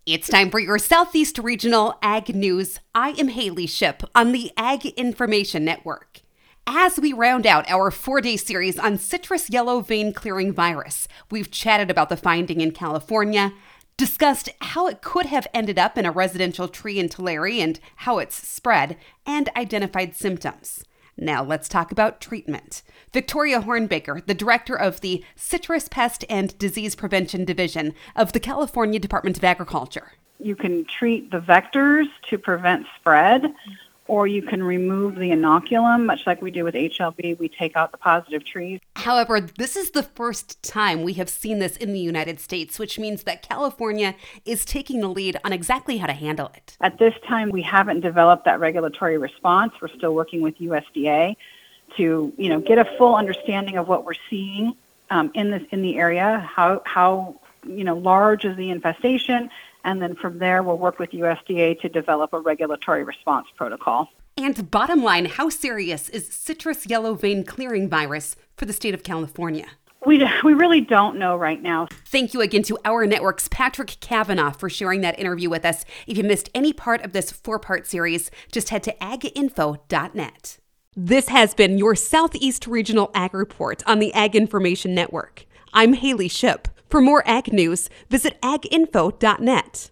It's time for your Southeast Regional Ag News. I am Haley Ship on the Ag Information Network. As we round out our 4-day series on citrus yellow vein clearing virus, we've chatted about the finding in California, discussed how it could have ended up in a residential tree in Tulare and how it's spread, and identified symptoms. Now let's talk about treatment. Victoria Hornbaker, the director of the Citrus Pest and Disease Prevention Division of the California Department of Agriculture. You can treat the vectors to prevent spread, or you can remove the inoculum, much like we do with HLB. We take out the positive trees. However, this is the first time we have seen this in the United States, which means that California is taking the lead on exactly how to handle it. At this time, we haven't developed that regulatory response. We're still working with USDA to, get a full understanding of what we're seeing in the area, how large is the infestation, and then from there, we'll work with USDA to develop a regulatory response protocol. And bottom line, how serious is citrus yellow vein clearing virus for the state of California? We really don't know right now. Thank you again to our network's Patrick Kavanaugh for sharing that interview with us. If you missed any part of this 4-part series, just head to aginfo.net. This has been your Southeast Regional Ag Report on the Ag Information Network. I'm Haley Ship. For more ag news, visit aginfo.net.